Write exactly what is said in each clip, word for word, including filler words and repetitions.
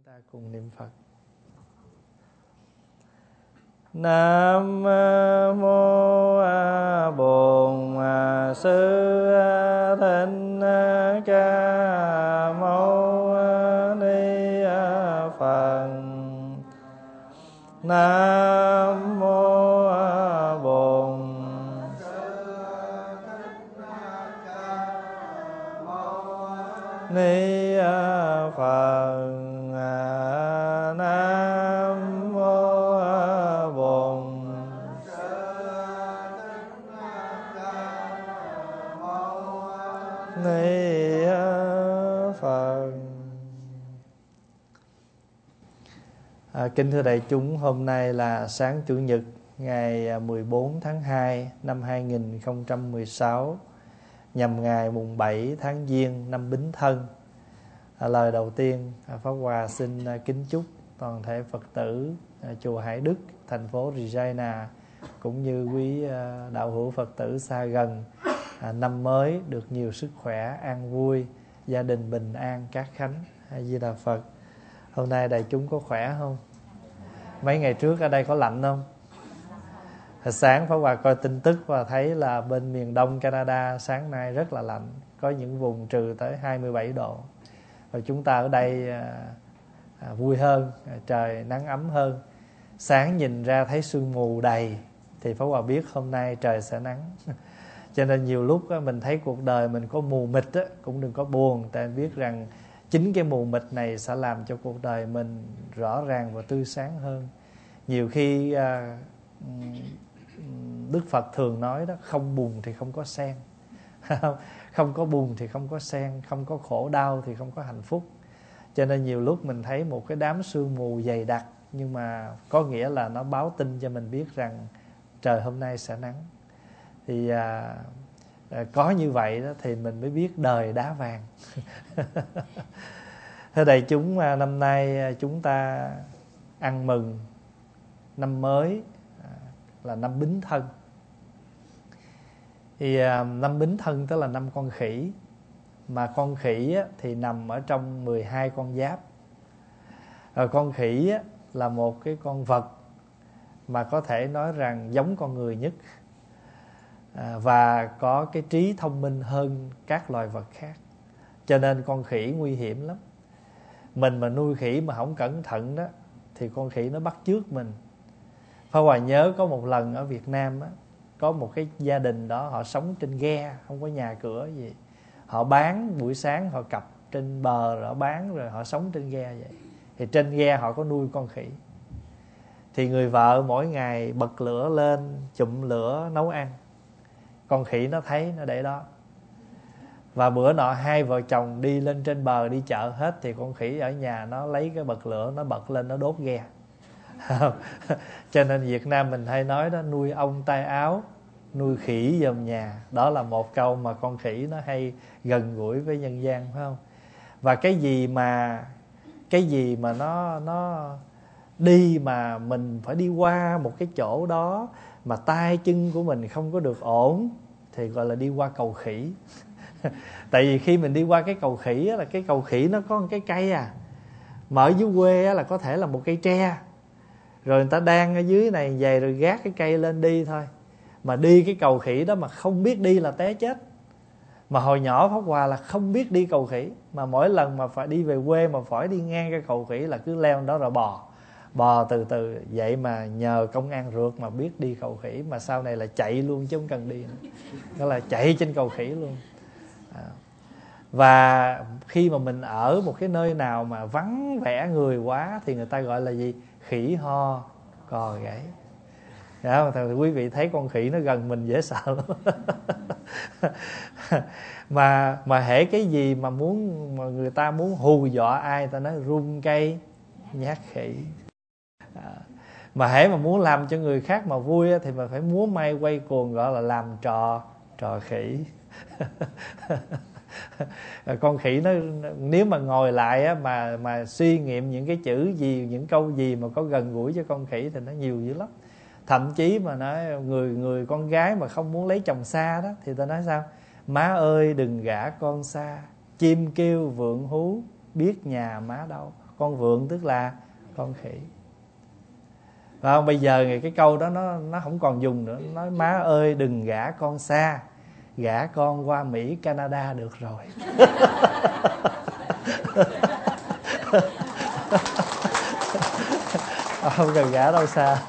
Ta cùng niệm Phật. Nam mô Bổn Sư Thích Ca Mâu Ni Phật. Nam mô Bổn Sư Thích Ca Mâu Ni Phật. Nam mô Bổn Sư Thích Ca Mâu Ni Phật. À, kính thưa đại chúng, hôm nay là sáng Chủ nhật ngày mười bốn tháng hai năm hai nghìn không trăm mười sáu, nhằm ngày mùng bảy tháng Giêng năm Bính Thân. À, lời đầu tiên, Pháp Hòa xin kính chúc toàn thể Phật tử chùa Hải Đức, thành phố Regina, cũng như quý đạo hữu Phật tử xa gần, à, năm mới được nhiều sức khỏe, an vui, gia đình bình an, cát khánh. A Di Đà Phật. Hôm nay đại chúng có khỏe không? Mấy ngày trước ở đây có lạnh không? Hồi sáng Pháp Hòa coi tin tức và thấy là bên miền đông Canada sáng nay rất là lạnh, có những vùng trừ tới hai mươi bảy độ. Và chúng ta ở đây à, à, vui hơn, à, trời nắng ấm hơn. Sáng nhìn ra thấy sương mù đầy thì Pháp Hòa biết hôm nay trời sẽ nắng. Cho nên nhiều lúc á, mình thấy cuộc đời mình có mù mịt á, cũng đừng có buồn. Tại biết rằng chính cái mù mịt này sẽ làm cho cuộc đời mình rõ ràng và tươi sáng hơn. Nhiều khi à, Đức Phật thường nói đó, không buồn thì không có sen. Không có buồn thì không có sen, không có khổ đau thì không có hạnh phúc. Cho nên nhiều lúc mình thấy một cái đám sương mù dày đặc, nhưng mà có nghĩa là nó báo tin cho mình biết rằng trời hôm nay sẽ nắng. Thì à, à, có như vậy đó thì mình mới biết đời đá vàng. Thưa đại chúng, năm nay chúng ta ăn mừng năm mới là năm Bính Thân. Thì năm Bính Thân tức là năm con khỉ. Mà con khỉ thì nằm ở trong mười hai con giáp. Rồi con khỉ là một cái con vật mà có thể nói rằng giống con người nhất, và có cái trí thông minh hơn các loài vật khác. Cho nên con khỉ nguy hiểm lắm. Mình mà nuôi khỉ mà không cẩn thận đó thì con khỉ nó bắt chước mình. Pháp Hòa nhớ có một lần ở Việt Nam á, có một cái gia đình đó, họ sống trên ghe, không có nhà cửa gì. Họ bán, buổi sáng họ cặp trên bờ rồi họ bán, rồi họ sống trên ghe vậy. Thì trên ghe họ có nuôi con khỉ. Thì người vợ mỗi ngày bật lửa lên, chụm lửa nấu ăn. Con khỉ nó thấy, nó để đó. Và bữa nọ hai vợ chồng đi lên trên bờ đi chợ hết, thì con khỉ ở nhà nó lấy cái bật lửa, nó bật lên, nó đốt ghe. Cho nên Việt Nam mình hay nói đó, nuôi ong tay áo, nuôi khỉ giùm nhà. Đó là một câu mà con khỉ nó hay gần gũi với nhân gian, phải không? Và cái gì mà Cái gì mà nó nó đi mà mình phải đi qua một cái chỗ đó mà tay chân của mình không có được ổn thì gọi là đi qua cầu khỉ. Tại vì khi mình đi qua cái cầu khỉ á, là cái cầu khỉ nó có một cái cây à, mà ở dưới quê á, là có thể là một cây tre. Rồi người ta đang ở dưới này về rồi gác cái cây lên đi thôi. Mà đi cái cầu khỉ đó mà không biết đi là té chết. Mà hồi nhỏ Pháp Hòa là không biết đi cầu khỉ, mà mỗi lần mà phải đi về quê mà phải đi ngang cái cầu khỉ là cứ leo đó rồi bò. Bò từ từ. Vậy mà nhờ công an rượt mà biết đi cầu khỉ. Mà sau này là chạy luôn chứ không cần đi nữa. Đó là chạy trên cầu khỉ luôn. à. Và khi mà mình ở một cái nơi nào mà vắng vẻ người quá thì người ta gọi là gì? Khỉ ho cò gáy. Đó, thì quý vị thấy con khỉ nó gần mình dễ sợ lắm. mà mà hễ cái gì mà muốn mà người ta muốn hù dọa ai, ta nói run cây nhát khỉ. À, mà hễ mà muốn làm cho người khác mà vui thì mà phải múa may quay cuồng, gọi là làm trò trò khỉ. Con khỉ nó nếu mà ngồi lại á, mà mà suy nghiệm những cái chữ gì, những câu gì mà có gần gũi cho con khỉ thì nó nhiều dữ lắm. Thậm chí mà nói người người con gái mà không muốn lấy chồng xa đó thì ta nói sao? Má ơi đừng gả con xa, chim kêu vượng hú, biết nhà má đâu. con vượn tức là con khỉ. Và không, bây giờ cái câu đó nó nó không còn dùng nữa. Nói má ơi đừng gả con xa, gả con qua Mỹ Canada được rồi. Không cần gả đâu xa.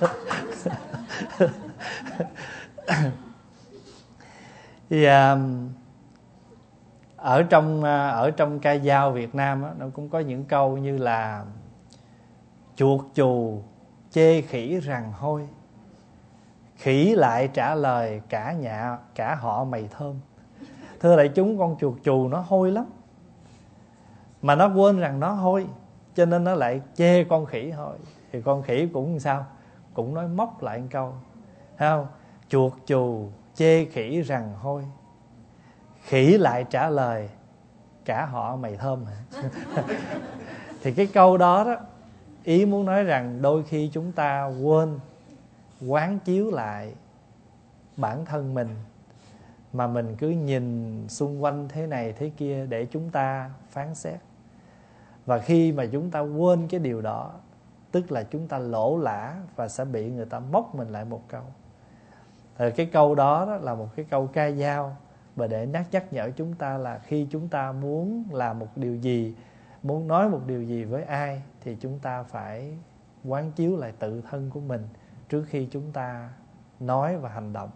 Thì um, ở trong ở trong ca dao Việt Nam á, nó cũng có những câu như là chuột chù chê khỉ rằng hôi, khỉ lại trả lời cả nhà cả họ mày thơm. Thưa đại chúng, con chuột chù nó hôi lắm, mà nó quên rằng nó hôi, cho nên nó lại chê con khỉ hôi. Thì con khỉ cũng sao, cũng nói móc lại một câu, thấy không? Chuột chù chê khỉ rằng hôi, khỉ lại trả lời cả họ mày thơm hả? Thì cái câu đó đó, ý muốn nói rằng đôi khi chúng ta quên quán chiếu lại bản thân mình, mà mình cứ nhìn xung quanh thế này thế kia để chúng ta phán xét. Và khi mà chúng ta quên cái điều đó, tức là chúng ta lỗ lã và sẽ bị người ta móc mình lại một câu. Thì cái câu đó, đó là một cái câu ca dao, và để nhắc nhắc nhở chúng ta là khi chúng ta muốn làm một điều gì, muốn nói một điều gì với ai, thì chúng ta phải quán chiếu lại tự thân của mình trước khi chúng ta nói và hành động.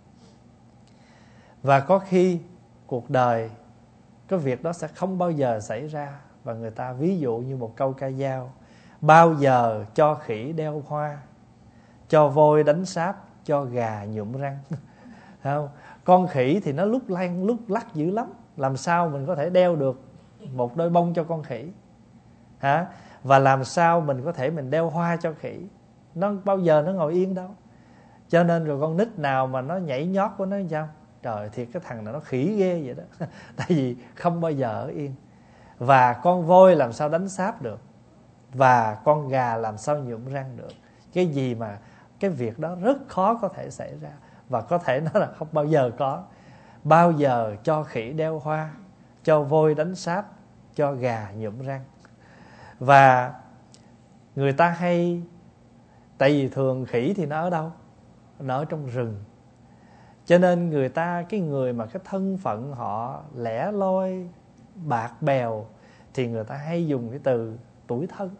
Và có khi cuộc đời cái việc đó sẽ không bao giờ xảy ra. Và người ta ví dụ như một câu ca dao: bao giờ cho khỉ đeo hoa, cho voi đánh sáp, cho gà nhuộm răng. Không? Con khỉ thì nó lúc lăn lúc lắc dữ lắm, làm sao mình có thể đeo được một đôi bông cho con khỉ hả? Và làm sao mình có thể mình đeo hoa cho khỉ? Nó bao giờ nó ngồi yên đâu. Cho nên rồi con nít nào mà nó nhảy nhót của nó sao? Trời, thiệt cái thằng này nó khỉ ghê vậy đó. Tại vì không bao giờ ở yên. Và con voi làm sao đánh sáp được, và con gà làm sao nhuộm răng được. Cái gì mà cái việc đó rất khó có thể xảy ra, và có thể nó là không bao giờ có. Bao giờ cho khỉ đeo hoa, cho voi đánh sáp, cho gà nhuộm răng. Và người ta hay, tại vì thường khỉ thì nó ở đâu? Nó ở trong rừng. Cho nên người ta, cái người mà cái thân phận họ lẻ loi, bạc bèo, thì người ta hay dùng cái từ tuổi thân.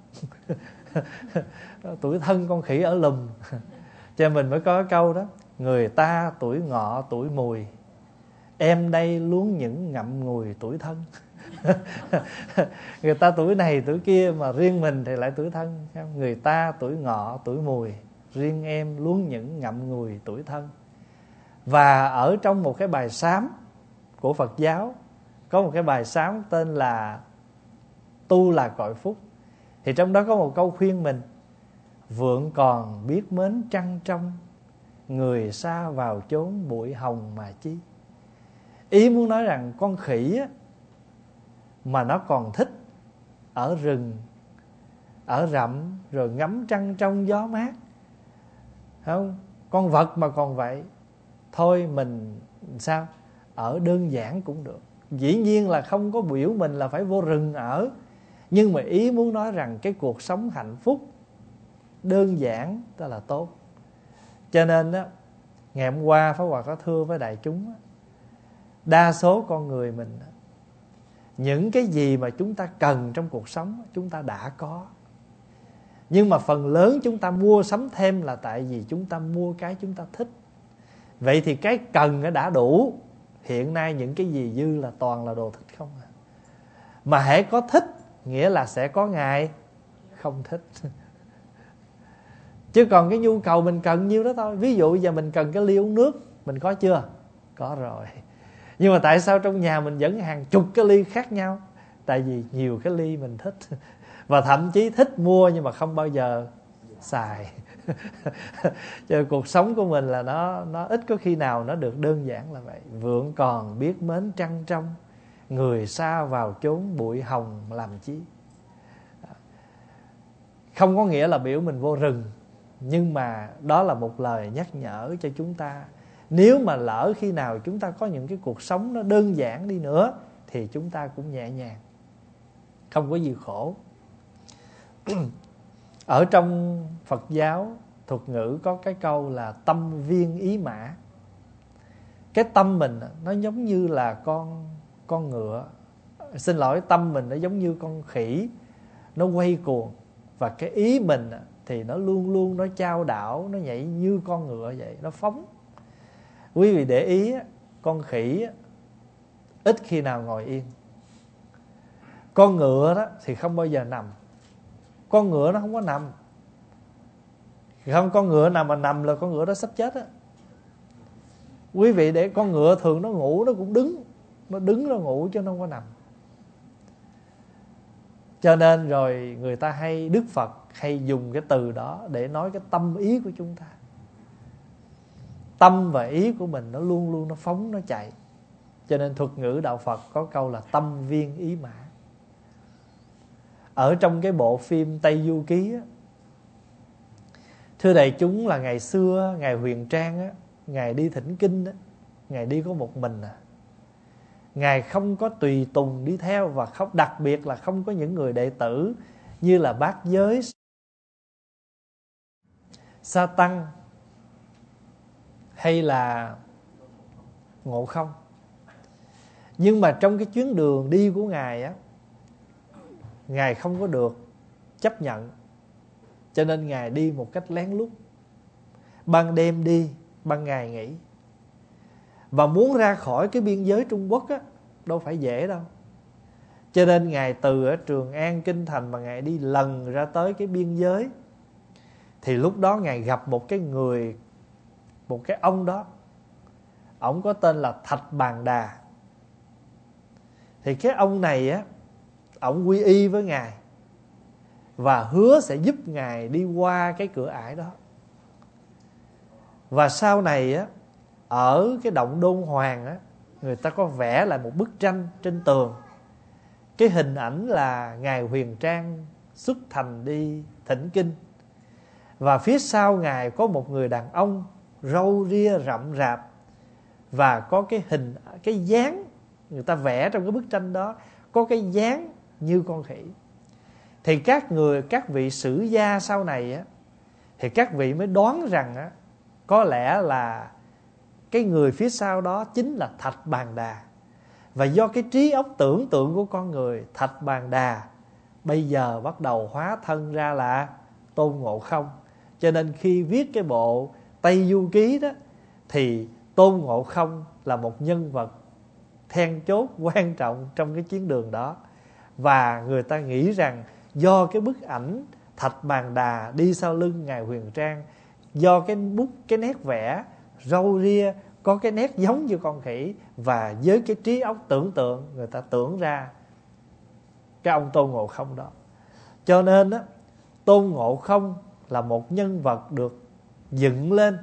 Tuổi thân con khỉ ở lùm. Cho mình mới có cái câu đó: người ta tuổi ngọ tuổi mùi, em đây luống những ngậm ngùi tuổi thân. Người ta tuổi này tuổi kia, mà riêng mình thì lại tuổi thân. Người ta tuổi ngọ tuổi mùi, riêng em luống những ngậm ngùi tuổi thân. Và ở trong một cái bài sám của Phật giáo, có một cái bài sám tên là Tu là cội phúc. Thì trong đó có một câu khuyên mình: vượng còn biết mến trăng trong, người xa vào chốn bụi hồng mà chi. Ý muốn nói rằng con khỉ á, mà nó còn thích ở rừng, ở rậm, rồi ngắm trăng trong gió mát, không? Con vật mà còn vậy, thôi mình sao? Ở đơn giản cũng được. Dĩ nhiên là không có biểu mình là phải vô rừng ở, nhưng mà ý muốn nói rằng cái cuộc sống hạnh phúc đơn giản đó là tốt. Cho nên đó, ngày hôm qua Pháp Hòa có thưa với đại chúng, đa số con người mình, những cái gì mà chúng ta cần trong cuộc sống chúng ta đã có. Nhưng mà phần lớn chúng ta mua sắm thêm là tại vì chúng ta mua cái chúng ta thích. Vậy thì cái cần đã đủ. Hiện nay những cái gì dư là toàn là đồ thích không à. Mà hễ có thích nghĩa là sẽ có ngày không thích. Chứ còn cái nhu cầu mình cần nhiêu đó thôi. Ví dụ giờ mình cần cái ly uống nước, mình có chưa? Có rồi. Nhưng mà tại sao trong nhà mình vẫn hàng chục cái ly khác nhau? Tại vì nhiều cái ly mình thích. Và thậm chí thích mua nhưng mà không bao giờ xài. Cho cuộc sống của mình là nó, nó ít có khi nào nó được đơn giản là vậy. Vượng còn biết mến trăng trong, người xa vào chốn bụi hồng làm chi. Không có nghĩa là biểu mình vô rừng, nhưng mà đó là một lời nhắc nhở cho chúng ta. Nếu mà lỡ khi nào chúng ta có những cái cuộc sống nó đơn giản đi nữa, thì chúng ta cũng nhẹ nhàng, không có gì khổ. Ở trong Phật giáo thuật ngữ có cái câu là tâm viên ý mã. Cái tâm mình nó giống như là con con ngựa, xin lỗi, tâm mình nó giống như con khỉ, nó quay cuồng. Và cái ý mình thì nó luôn luôn nó chao đảo, nó nhảy như con ngựa vậy, nó phóng. Quý vị để ý, con khỉ ít khi nào ngồi yên. Con ngựa đó thì không bao giờ nằm. Con ngựa nó không có nằm. Không, con ngựa nào mà nằm là con ngựa đó sắp chết á. Quý vị để con ngựa thường nó ngủ nó cũng đứng. Nó đứng nó ngủ chứ nó không có nằm. Cho nên rồi người ta hay, Đức Phật hay dùng cái từ đó để nói cái tâm ý của chúng ta. Tâm và ý của mình nó luôn luôn nó phóng, nó chạy. Cho nên thuật ngữ đạo Phật có câu là tâm viên ý mã. Ở trong cái bộ phim Tây Du Ký á, thưa đại chúng, là ngày xưa Ngài Huyền Trang á, Ngài đi thỉnh kinh á, Ngài đi có một mình à. Ngài không có tùy tùng đi theo, và không, đặc biệt là không có những người đệ tử như là Bát Giới, Sa Tăng hay là Ngộ Không. Nhưng mà trong cái chuyến đường đi của Ngài á, Ngài không có được chấp nhận, cho nên Ngài đi một cách lén lút. Ban đêm đi, ban ngày nghỉ. Và muốn ra khỏi cái biên giới Trung Quốc á, đâu phải dễ đâu. Cho nên Ngài từ ở Trường An, Kinh Thành mà Ngài đi lần ra tới cái biên giới. Thì lúc đó Ngài gặp một cái người, một cái ông đó, ổng có tên là Thạch Bàn Đà. Thì cái ông này á, ổng quy y với Ngài và hứa sẽ giúp Ngài đi qua cái cửa ải đó. Và sau này á, ở cái động Đôn Hoàng á, người ta có vẽ lại một bức tranh trên tường. Cái hình ảnh là Ngài Huyền Trang xuất thành đi thỉnh kinh. Và phía sau Ngài có một người đàn ông râu ria rậm rạp, và có cái hình, cái dáng người ta vẽ trong cái bức tranh đó, có cái dáng như con khỉ. Thì các người, các vị sử gia sau này á, thì các vị mới đoán rằng á, có lẽ là cái người phía sau đó chính là Thạch Bàn Đà. Và do cái trí óc tưởng tượng của con người, Thạch Bàn Đà bây giờ bắt đầu hóa thân ra là Tôn Ngộ Không. Cho nên khi viết cái bộ Tây Du Ký đó, thì Tôn Ngộ Không là một nhân vật then chốt quan trọng trong cái chuyến đường đó. Và người ta nghĩ rằng do cái bức ảnh Thạch Bàn Đà đi sau lưng Ngài Huyền Trang, do cái bút, cái nét vẽ râu ria có cái nét giống như con khỉ, và với cái trí óc tưởng tượng, người ta tưởng ra cái ông Tôn Ngộ Không đó. Cho nên á, Tôn Ngộ Không là một nhân vật được dựng lên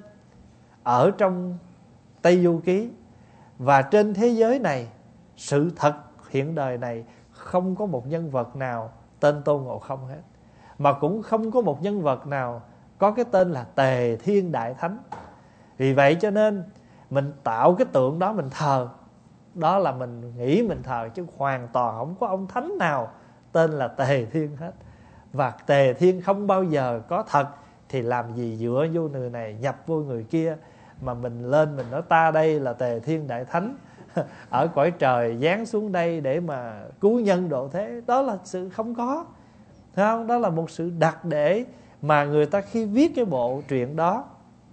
ở trong Tây Du Ký. Và trên thế giới này, sự thật hiện đời này, không có một nhân vật nào tên Tôn Ngộ Không hết. Mà cũng không có một nhân vật nào có cái tên là Tề Thiên Đại Thánh. Vì vậy cho nên mình tạo cái tượng đó mình thờ, đó là mình nghĩ mình thờ, chứ hoàn toàn không có ông thánh nào tên là Tề Thiên hết. Và Tề Thiên không bao giờ có thật, thì làm gì dựa vô người này nhập vô người kia mà mình lên mình nói ta đây là Tề Thiên Đại Thánh ở cõi trời giáng xuống đây để mà cứu nhân độ thế. Đó là sự không có, thấy không? Đó là một sự đặc để mà người ta khi viết cái bộ truyện đó.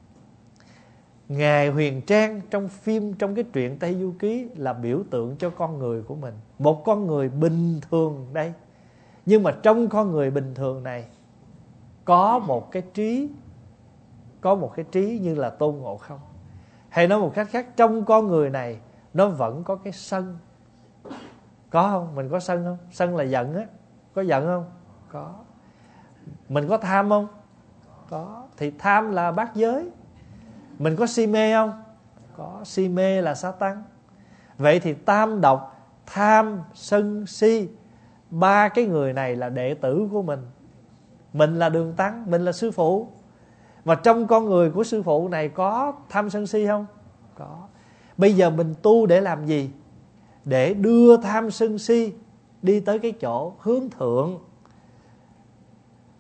Ngài Huyền Trang trong phim, trong cái truyện Tây Du Ký là biểu tượng cho con người của mình. Một con người bình thường đây, nhưng mà trong con người bình thường này có một cái trí, có một cái trí như là Tôn Ngộ Không. Hay nói một cách khác, trong con người này nó vẫn có cái sân. Có không? Mình có sân không? Sân là giận á. Có giận không? Có. Mình có tham không? Có. Thì tham là bát giới. Mình có si mê không? Có. Si mê là sa tăng. Vậy thì tam độc, tham, sân, si, ba cái người này là đệ tử của mình. Mình là đường tăng, mình là sư phụ. Và trong con người của sư phụ này có tham sân si không? Có. Bây giờ mình tu để làm gì? Để đưa tham sân si đi tới cái chỗ hướng thượng.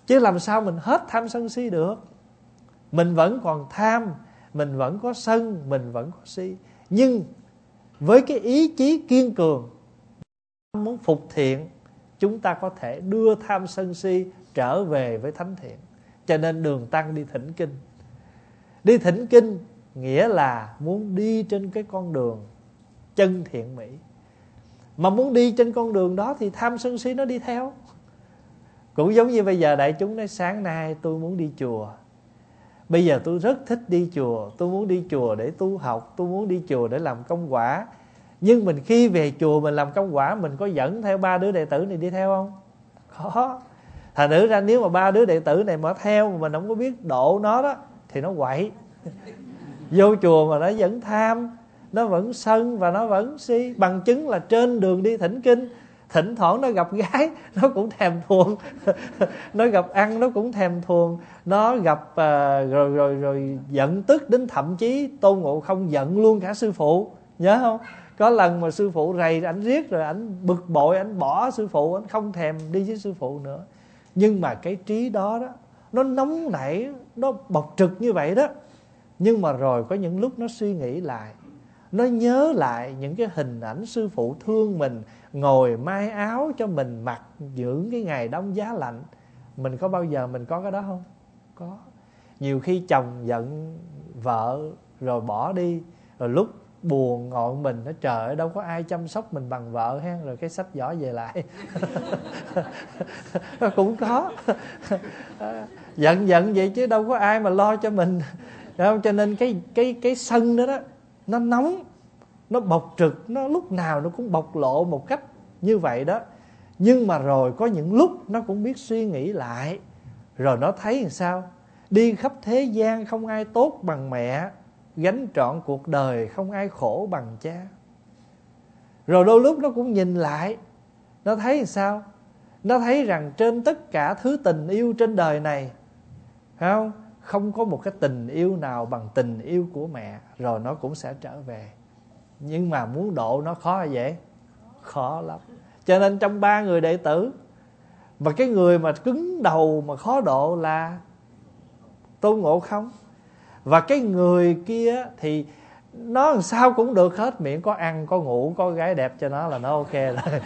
Chứ làm sao mình hết tham sân si được. Mình vẫn còn tham, mình vẫn có sân, mình vẫn có si. Nhưng với cái ý chí kiên cường, muốn phục thiện, chúng ta có thể đưa tham sân si trở về với thánh thiện. Cho nên Đường Tăng đi thỉnh kinh. Đi thỉnh kinh nghĩa là muốn đi trên cái con đường chân thiện mỹ. Mà muốn đi trên con đường đó thì tham sân si nó đi theo. Cũng giống như bây giờ đại chúng nói sáng nay tôi muốn đi chùa. Bây giờ tôi rất thích đi chùa. Tôi muốn đi chùa để tu học. Tôi muốn đi chùa để làm công quả. Nhưng mình khi về chùa mình làm công quả, mình có dẫn theo ba đứa đệ tử này đi theo không? Có. Thành nữ ra nếu mà ba đứa đệ tử này mà theo mà mình không có biết độ nó đó thì nó quậy. Vô chùa mà nó vẫn tham, nó vẫn sân và nó vẫn si. Bằng chứng là trên đường đi thỉnh kinh, thỉnh thoảng nó gặp gái nó cũng thèm thuồng. Nó gặp ăn nó cũng thèm thuồng. Nó gặp uh, rồi, rồi, rồi giận tức đến thậm chí Tôn Ngộ Không giận luôn cả sư phụ. Nhớ không? Có lần mà sư phụ rầy ảnh riết rồi ảnh bực bội, ảnh bỏ sư phụ, ảnh không thèm đi với sư phụ nữa. Nhưng mà cái trí đó đó, nó nóng nảy, nó bộc trực như vậy đó. Nhưng mà rồi có những lúc nó suy nghĩ lại, nó nhớ lại những cái hình ảnh sư phụ thương mình, ngồi may áo cho mình mặc những cái ngày đông giá lạnh. Mình có bao giờ mình có cái đó không? Có. Nhiều khi chồng giận vợ rồi bỏ đi, rồi lúc buồn ngọn mình, nó trời ơi đâu có ai chăm sóc mình bằng vợ ha, rồi cái xách giỏ về lại. Cũng có. Giận giận vậy chứ đâu có ai mà lo cho mình. Không? Cho nên cái cái cái sân đó đó, nó nóng, nó bộc trực, nó lúc nào nó cũng bộc lộ một cách như vậy đó. Nhưng mà rồi có những lúc nó cũng biết suy nghĩ lại, rồi nó thấy làm sao? Đi khắp thế gian không ai tốt bằng mẹ, gánh trọn cuộc đời không ai khổ bằng cha. Rồi đôi lúc nó cũng nhìn lại, nó thấy làm sao? Nó thấy rằng trên tất cả thứ tình yêu trên đời này, phải không? Không có một cái tình yêu nào bằng tình yêu của mẹ. Rồi nó cũng sẽ trở về. Nhưng mà muốn độ nó khó là dễ? Khó lắm. Cho nên trong ba người đệ tử, mà cái người mà cứng đầu mà khó độ là Tôn Ngộ Không. Và cái người kia thì nó làm sao cũng được hết, miệng có ăn, có ngủ, có gái đẹp cho nó là nó ok rồi.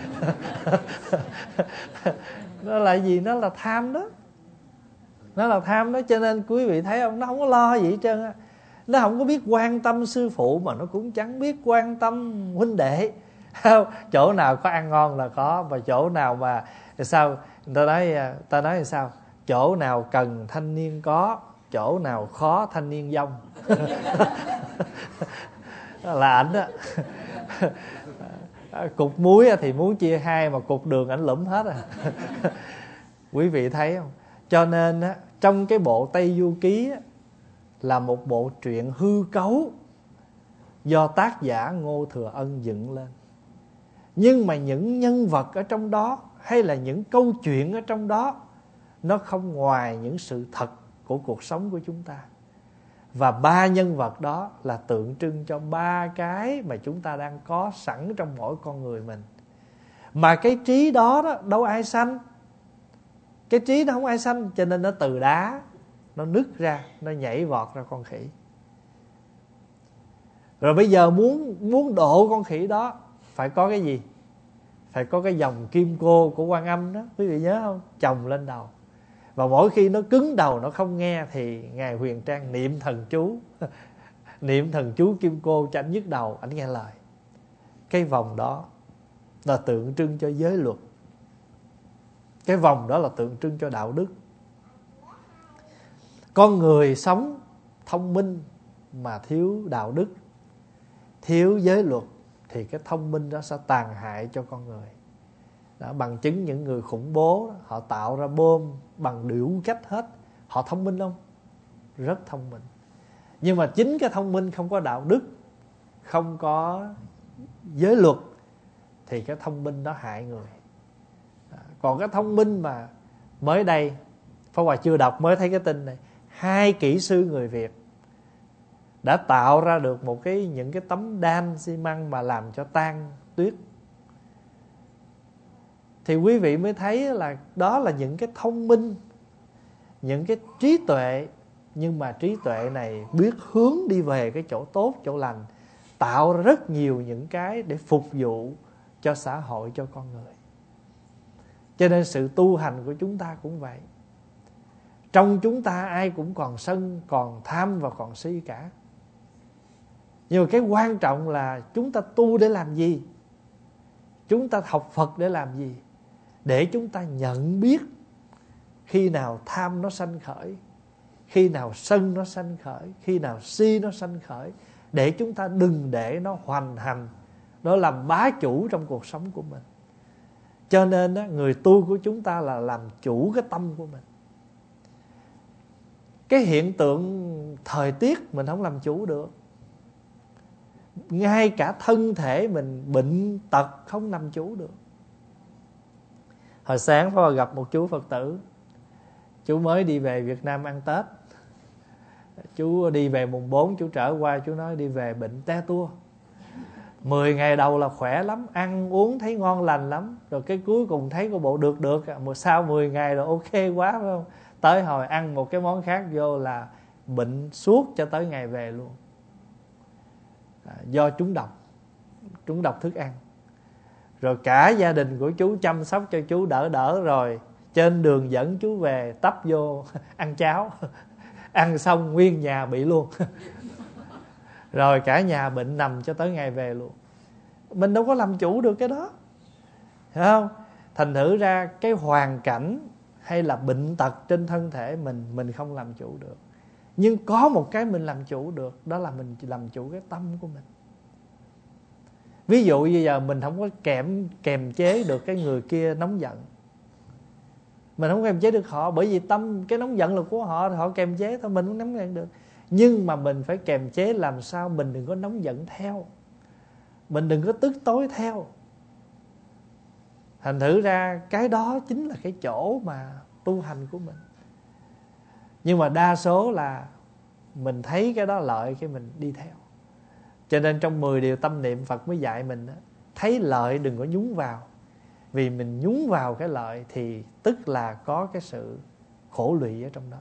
Nó là gì? Nó là tham đó. Nó là tham đó. Cho nên quý vị thấy không? Nó không có lo gì hết trơn á. Nó không có biết quan tâm sư phụ, mà nó cũng chẳng biết quan tâm huynh đệ. Chỗ nào có ăn ngon là có, và chỗ nào mà sao ta nói ta nói là sao? Chỗ nào cần thanh niên có, chỗ nào khó thanh niên vong. Là ảnh đó. Cục muối thì muốn chia hai, mà cục đường ảnh lụm hết à. Quý vị thấy không? Cho nên á, trong cái bộ Tây Du Ký á, là một bộ truyện hư cấu do tác giả Ngô Thừa Ân dựng lên. Nhưng mà những nhân vật ở trong đó, hay là những câu chuyện ở trong đó, nó không ngoài những sự thật của cuộc sống của chúng ta. Và ba nhân vật đó là tượng trưng cho ba cái mà chúng ta đang có sẵn trong mỗi con người mình. Mà cái trí đó, đó đâu ai sanh. Cái trí nó không ai sanh, cho nên nó từ đá nó nứt ra, nó nhảy vọt ra con khỉ. Rồi bây giờ muốn muốn độ con khỉ đó phải có cái gì? Phải có cái dòng kim cô của Quan Âm đó, quý vị nhớ không? Chồng lên đầu. Và mỗi khi nó cứng đầu, nó không nghe, thì Ngài Huyền Trang niệm thần chú. Niệm thần chú kim cô cho anh nhức đầu, anh nghe lời. Cái vòng đó là tượng trưng cho giới luật. Cái vòng đó là tượng trưng cho đạo đức. Con người sống thông minh mà thiếu đạo đức, thiếu giới luật, thì cái thông minh đó sẽ tàn hại cho con người. Đó, bằng chứng những người khủng bố đó, họ tạo ra bom bằng điểu cách hết. Họ thông minh không? Rất thông minh. Nhưng mà chính cái thông minh không có đạo đức, không có giới luật, thì cái thông minh đó hại người. Đó. Còn cái thông minh mà mới đây Pháp Hòa chưa đọc, mới thấy cái tin này, hai kỹ sư người Việt đã tạo ra được một cái những cái tấm đan xi măng mà làm cho tan tuyết. Thì quý vị mới thấy là đó là những cái thông minh những cái trí tuệ, nhưng mà trí tuệ này biết hướng đi về cái chỗ tốt, chỗ lành, tạo ra rất nhiều những cái để phục vụ cho xã hội, cho con người. Cho nên sự tu hành của chúng ta cũng vậy. Trong chúng ta ai cũng còn sân, còn tham và còn si cả. Nhưng mà cái quan trọng là chúng ta tu để làm gì? Chúng ta học Phật để làm gì? Để chúng ta nhận biết khi nào tham nó sanh khởi, khi nào sân nó sanh khởi, khi nào si nó sanh khởi, để chúng ta đừng để nó hoành hành, nó làm bá chủ trong cuộc sống của mình. Cho nên người tu của chúng ta là làm chủ cái tâm của mình. Cái hiện tượng thời tiết mình không làm chủ được. Ngay cả thân thể mình bệnh tật không làm chủ được. Hồi sáng Pháp gặp một chú Phật tử. Chú mới đi về Việt Nam ăn Tết. Chú đi về mùng bốn, chú trở qua, chú nói đi về bệnh te tua. Mười ngày đầu là khỏe lắm, ăn uống thấy ngon lành lắm. Rồi cái cuối cùng thấy có bộ được được. Sau mười ngày rồi ok quá phải không? Tới hồi ăn một cái món khác vô là bệnh suốt cho tới ngày về luôn. À, do trúng độc, trúng độc thức ăn. Rồi cả gia đình của chú chăm sóc cho chú đỡ đỡ rồi. Trên đường dẫn chú về tấp vô ăn cháo. Ăn xong nguyên nhà bị luôn. Rồi cả nhà bệnh nằm cho tới ngày về luôn. Mình đâu có làm chủ được cái đó, hiểu không? Thành thử ra cái hoàn cảnh hay là bệnh tật trên thân thể mình, mình không làm chủ được. Nhưng có một cái mình làm chủ được, đó là mình làm chủ cái tâm của mình. Ví dụ bây giờ mình không có kèm, kèm chế được cái người kia nóng giận, mình không kèm chế được họ, bởi vì tâm, cái nóng giận là của họ, họ kèm chế thôi, mình không nóng giận được. Nhưng mà mình phải kèm chế làm sao mình đừng có nóng giận theo, mình đừng có tức tối theo. Thành thử ra cái đó chính là cái chỗ mà tu hành của mình. Nhưng mà đa số là mình thấy cái đó lợi cái mình đi theo. Cho nên trong mười điều tâm niệm Phật mới dạy mình đó, thấy lợi đừng có nhúng vào. Vì mình nhúng vào cái lợi thì tức là có cái sự khổ lụy ở trong đó.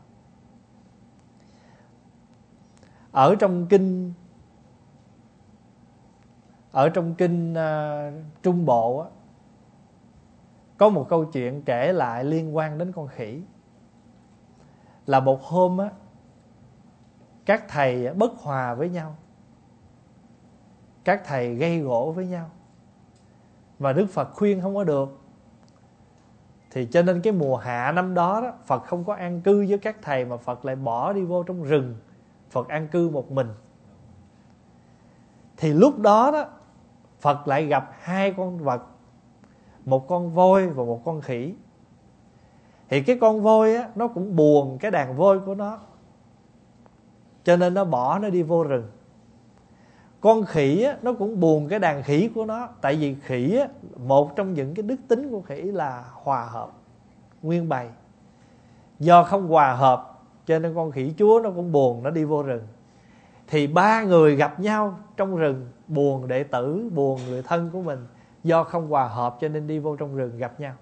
Ở trong kinh Ở trong kinh uh, Trung Bộ á, có một câu chuyện kể lại liên quan đến con khỉ. Là một hôm á, các thầy bất hòa với nhau, các thầy gây gỗ với nhau, và Đức Phật khuyên không có được. Thì cho nên cái mùa hạ năm đó, đó Phật không có an cư với các thầy, mà Phật lại bỏ đi vô trong rừng, Phật an cư một mình. Thì lúc đó đó Phật lại gặp hai con vật, một con voi và một con khỉ. Thì cái con voi á, nó cũng buồn cái đàn voi của nó, cho nên nó bỏ nó đi vô rừng. Con khỉ á, nó cũng buồn cái đàn khỉ của nó. Tại vì khỉ á, một trong những cái đức tính của khỉ là hòa hợp, nguyên bầy. Do không hòa hợp cho nên con khỉ chúa nó cũng buồn, nó đi vô rừng. Thì ba người gặp nhau trong rừng, buồn đệ tử, buồn người thân của mình, do không hòa hợp cho nên đi vô trong rừng gặp nhau.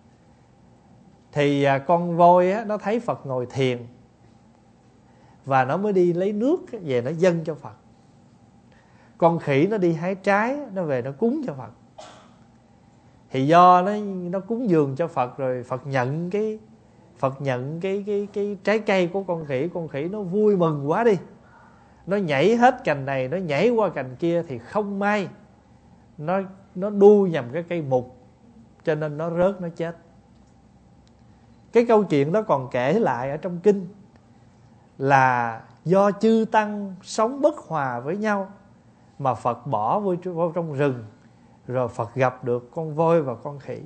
Thì con voi á, nó thấy Phật ngồi thiền, và nó mới đi lấy nước về nó dâng cho Phật. Con khỉ nó đi hái trái, nó về nó cúng cho Phật. Thì do nó nó cúng dường cho Phật rồi, Phật nhận cái Phật nhận cái cái cái trái cây của con khỉ, con khỉ nó vui mừng quá đi, nó nhảy hết cành này, nó nhảy qua cành kia, thì không may nó nó đu nhầm cái cây mục, cho nên nó rớt, nó chết. Cái câu chuyện đó còn kể lại ở trong kinh là do chư tăng sống bất hòa với nhau mà Phật bỏ vô, vô trong rừng, rồi Phật gặp được con voi và con khỉ.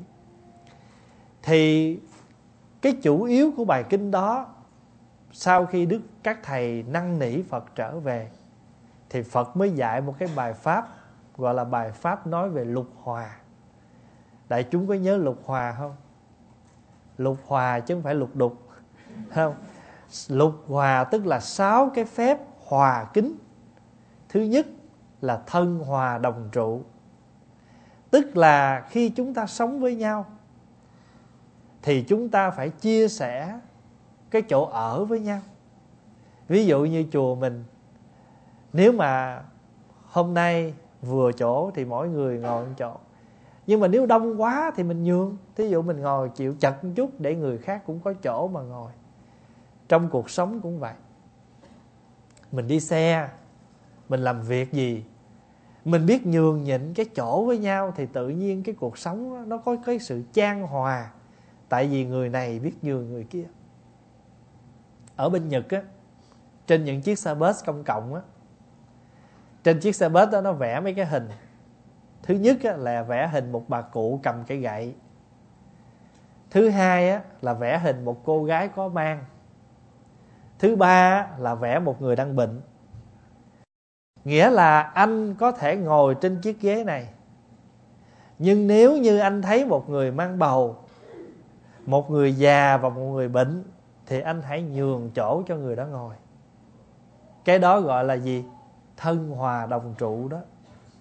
Thì cái chủ yếu của bài kinh đó, sau khi Đức các thầy năn nỉ Phật trở về, thì Phật mới dạy một cái bài pháp, gọi là bài pháp nói về lục hòa. Đại chúng có nhớ lục hòa không? Lục hòa chứ không phải lục đục, không? Lục hòa tức là sáu cái phép hòa kính. Thứ nhất là thân hòa đồng trụ, tức là khi chúng ta sống với nhau thì chúng ta phải chia sẻ cái chỗ ở với nhau. Ví dụ như chùa mình, nếu mà hôm nay vừa chỗ thì mỗi người ngồi một chỗ. Nhưng mà nếu đông quá thì mình nhường. Thí dụ mình ngồi chịu chật một chút để người khác cũng có chỗ mà ngồi. Trong cuộc sống cũng vậy. Mình đi xe, mình làm việc gì, mình biết nhường nhịn cái chỗ với nhau thì tự nhiên cái cuộc sống đó, nó có cái sự chan hòa. Tại vì người này biết nhường người kia. Ở bên Nhật á, trên những chiếc xe bus công cộng á, trên chiếc xe bus đó nó vẽ mấy cái hình. Thứ nhất á, là vẽ hình một bà cụ cầm cây gậy. Thứ hai á, là vẽ hình một cô gái có mang. Thứ ba á, là vẽ một người đang bệnh. Nghĩa là anh có thể ngồi trên chiếc ghế này, nhưng nếu như anh thấy một người mang bầu, một người già và một người bệnh, thì anh hãy nhường chỗ cho người đó ngồi. Cái đó gọi là gì? Thân hòa đồng trụ đó.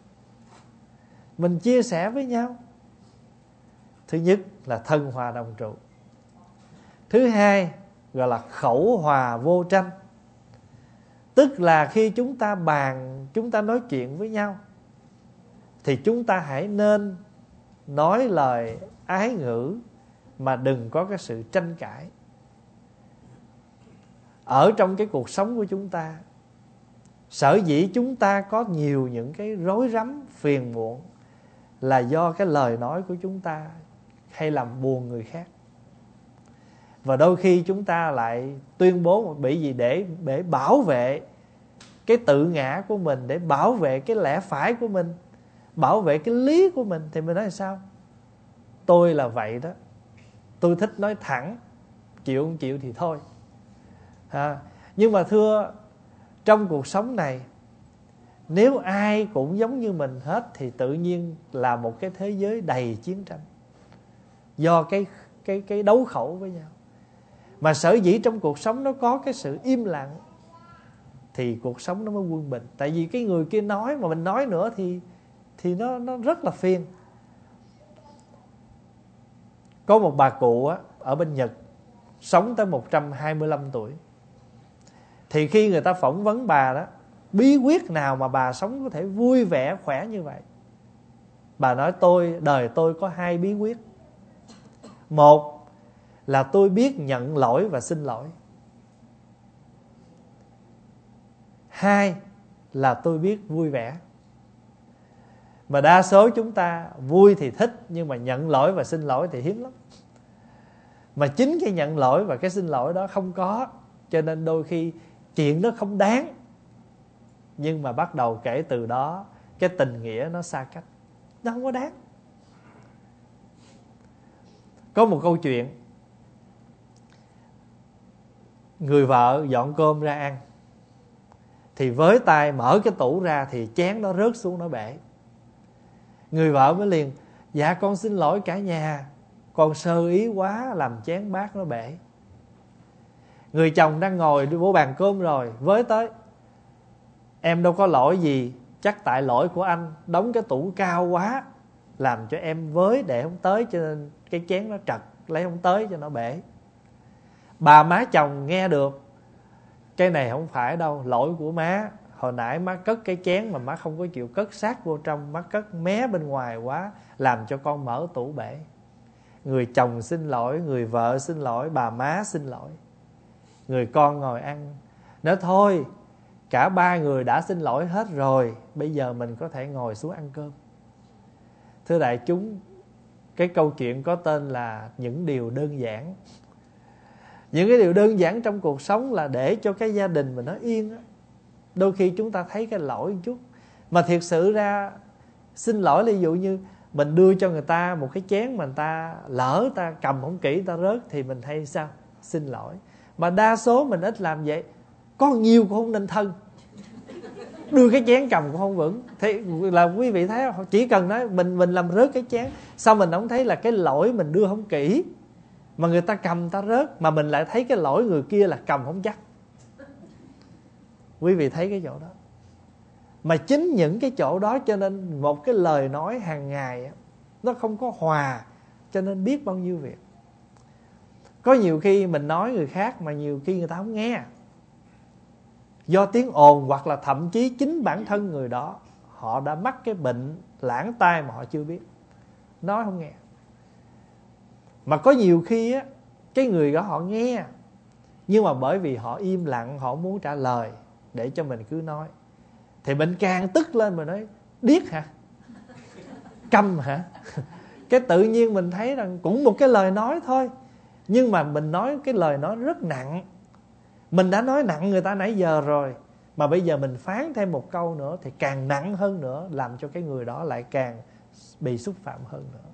Mình chia sẻ với nhau. Thứ nhất là thân hòa đồng trụ. Thứ hai gọi là khẩu hòa vô tranh. Tức là khi chúng ta bàn, chúng ta nói chuyện với nhau, thì chúng ta hãy nên nói lời ái ngữ mà đừng có cái sự tranh cãi. Ở trong cái cuộc sống của chúng ta, sở dĩ chúng ta có nhiều những cái rối rắm, phiền muộn là do cái lời nói của chúng ta hay làm buồn người khác. Và đôi khi chúng ta lại tuyên bố một bị gì để, để bảo vệ cái tự ngã của mình, để bảo vệ cái lẽ phải của mình, bảo vệ cái lý của mình. Thì mình nói sao? Tôi là vậy đó, tôi thích nói thẳng, chịu không chịu thì thôi. À, nhưng mà thưa, trong cuộc sống này, nếu ai cũng giống như mình hết thì tự nhiên là một cái thế giới đầy chiến tranh, do cái, cái, cái đấu khẩu với nhau. Mà sở dĩ trong cuộc sống nó có cái sự im lặng thì cuộc sống nó mới quân bình. Tại vì cái người kia nói mà mình nói nữa thì, thì nó, nó rất là phiền. Có một bà cụ á, ở bên Nhật, sống tới một trăm hai mươi lăm tuổi. Thì khi người ta phỏng vấn bà đó, bí quyết nào mà bà sống có thể vui vẻ khỏe như vậy? Bà nói tôi, đời tôi có hai bí quyết. Một là tôi biết nhận lỗi và xin lỗi. Hai là tôi biết vui vẻ. Mà đa số chúng ta vui thì thích, nhưng mà nhận lỗi và xin lỗi thì hiếm lắm. Mà chính cái nhận lỗi và cái xin lỗi đó không có, cho nên đôi khi chuyện đó không đáng. Nhưng mà bắt đầu kể từ đó cái tình nghĩa nó xa cách, nó không có đáng. Có một câu chuyện, người vợ dọn cơm ra ăn, thì với tay mở cái tủ ra thì chén nó rớt xuống, nó bể. Người vợ mới liền: dạ con xin lỗi cả nhà, con sơ ý quá làm chén bát nó bể. Người chồng đang ngồi vô bàn cơm rồi với tới: em đâu có lỗi gì, chắc tại lỗi của anh đóng cái tủ cao quá, làm cho em với để không tới, cho nên cái chén nó trật, lấy không tới cho nó bể. Bà má chồng nghe được: cái này không phải đâu, lỗi của má, hồi nãy má cất cái chén mà má không có chịu cất sát vô trong, má cất mé bên ngoài quá, làm cho con mở tủ bể. Người chồng xin lỗi, người vợ xin lỗi, bà má xin lỗi. Người con ngồi ăn, nói thôi, cả ba người đã xin lỗi hết rồi, bây giờ mình có thể ngồi xuống ăn cơm. Thưa đại chúng, cái câu chuyện có tên là những điều đơn giản. Những cái điều đơn giản trong cuộc sống là để cho cái gia đình mình nó yên á. Đôi khi chúng ta thấy cái lỗi một chút, mà thiệt sự ra xin lỗi, ví dụ như mình đưa cho người ta một cái chén mà người ta lỡ ta cầm không kỹ, ta rớt, thì mình hay sao? Xin lỗi. Mà đa số mình ít làm vậy. Có nhiều cũng không nên thân, đưa cái chén cầm cũng không vững. Thì là quý vị thấy không? Chỉ cần nói mình mình làm rớt cái chén, sao mình không thấy là cái lỗi mình đưa không kỹ, mà người ta cầm ta rớt, mà mình lại thấy cái lỗi người kia là cầm không chắc. Quý vị thấy cái chỗ đó. Mà chính những cái chỗ đó cho nên một cái lời nói hàng ngày nó không có hòa, cho nên biết bao nhiêu việc. Có nhiều khi mình nói người khác mà nhiều khi người ta không nghe, do tiếng ồn, hoặc là thậm chí chính bản thân người đó họ đã mắc cái bệnh lãng tai mà họ chưa biết, nói không nghe. Mà có nhiều khi á, cái người đó họ nghe, nhưng mà bởi vì họ im lặng, họ muốn trả lời để cho mình cứ nói, thì mình càng tức lên, mình nói điếc hả, câm hả. Cái tự nhiên mình thấy rằng cũng một cái lời nói thôi, nhưng mà mình nói cái lời nói rất nặng. Mình đã nói nặng người ta nãy giờ rồi, mà bây giờ mình phán thêm một câu nữa thì càng nặng hơn nữa, làm cho cái người đó lại càng bị xúc phạm hơn nữa.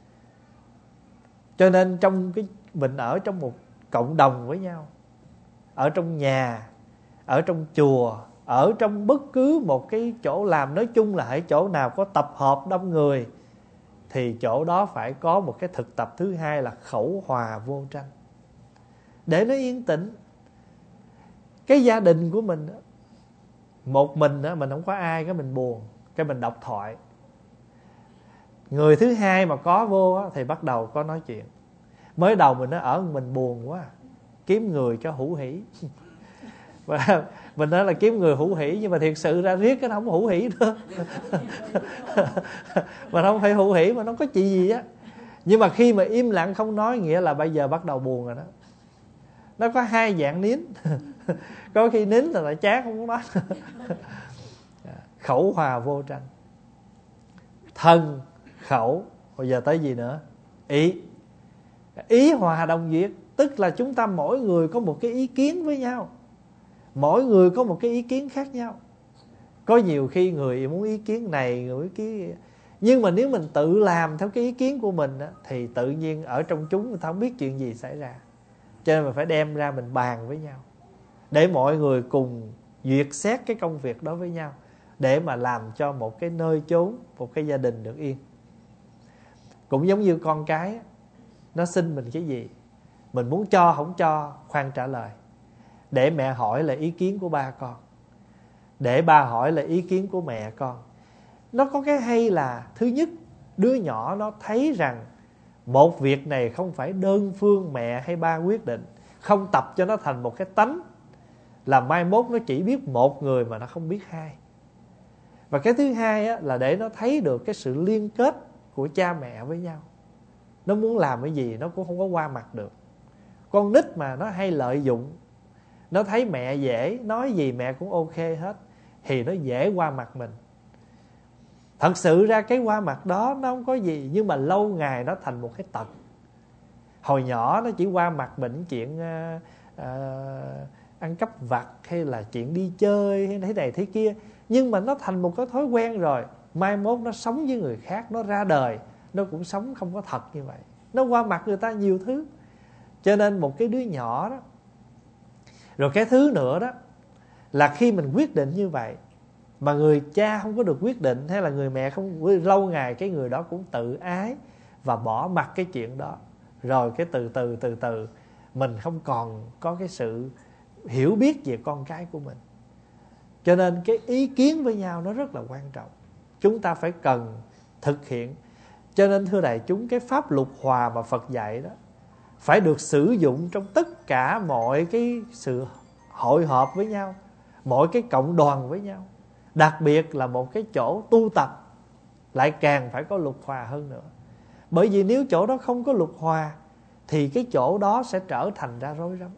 Cho nên trong cái mình ở trong một cộng đồng với nhau, ở trong nhà, ở trong chùa, ở trong bất cứ một cái chỗ làm, nói chung là hãy chỗ nào có tập hợp đông người thì chỗ đó phải có một cái thực tập thứ hai là khẩu hòa vô tranh, để nó yên tĩnh. Cái gia đình của mình, một mình đó, mình không có ai, cái mình buồn, cái mình đọc thoại. Người thứ hai mà có vô đó, thì bắt đầu có nói chuyện. Mới đầu mình nói ở mình buồn quá, kiếm người cho hữu hỉ. Và mình nói là kiếm người hữu hỉ, nhưng mà thiệt sự ra riết cái nó không hữu hỉ nữa. Mà không phải hữu hỉ mà nó có chuyện gì á. Nhưng mà khi mà im lặng không nói, nghĩa là bây giờ bắt đầu buồn rồi đó. Nó có hai dạng nín. Có khi nín là lại chán không muốn nói. Khẩu hòa vô tranh. Thân, khẩu, bây giờ tới gì nữa? Ý. Ý hòa đồng duyệt, tức là chúng ta mỗi người có một cái ý kiến với nhau, mỗi người có một cái ý kiến khác nhau. Có nhiều khi người muốn ý kiến này, người ý kiến, nhưng mà nếu mình tự làm theo cái ý kiến của mình á, thì tự nhiên ở trong chúng người ta không biết chuyện gì xảy ra. Cho nên mình phải đem ra mình bàn với nhau, để mọi người cùng duyệt xét cái công việc đó với nhau, để mà làm cho một cái nơi chốn, một cái gia đình được yên. Cũng giống như con cái, nó xin mình cái gì, mình muốn cho không cho, khoan trả lời, để mẹ hỏi là ý kiến của ba con, để ba hỏi là ý kiến của mẹ con. Nó có cái hay là, thứ nhất, đứa nhỏ nó thấy rằng một việc này không phải đơn phương mẹ hay ba quyết định, không tập cho nó thành một cái tánh là mai mốt nó chỉ biết một người mà nó không biết hai. Và cái thứ hai á, là để nó thấy được cái sự liên kết của cha mẹ với nhau. Nó muốn làm cái gì nó cũng không có qua mặt được. Con nít mà nó hay lợi dụng, nó thấy mẹ dễ, nói gì mẹ cũng ok hết, thì nó dễ qua mặt mình. Thật sự ra cái qua mặt đó nó không có gì, nhưng mà lâu ngày nó thành một cái tật. Hồi nhỏ nó chỉ qua mặt mình chuyện uh, uh, ăn cắp vặt, hay là chuyện đi chơi, hay thế này thế kia. Nhưng mà nó thành một cái thói quen rồi. Mai mốt nó sống với người khác, nó ra đời, nó cũng sống không có thật như vậy. Nó qua mặt người ta nhiều thứ. Cho nên một cái đứa nhỏ đó. Rồi cái thứ nữa đó, là khi mình quyết định như vậy, mà người cha không có được quyết định, hay là người mẹ không, lâu ngày cái người đó cũng tự ái và bỏ mặc cái chuyện đó. Rồi cái từ từ từ từ mình không còn có cái sự hiểu biết về con cái của mình. Cho nên cái ý kiến với nhau nó rất là quan trọng, chúng ta phải cần thực hiện. Cho nên thưa đại chúng, cái pháp luật hòa mà Phật dạy đó phải được sử dụng trong tất cả mọi cái sự hội họp với nhau, mỗi cái cộng đoàn với nhau. Đặc biệt là một cái chỗ tu tập lại càng phải có luật hòa hơn nữa. Bởi vì nếu chỗ đó không có luật hòa thì cái chỗ đó sẽ trở thành ra rối rắm.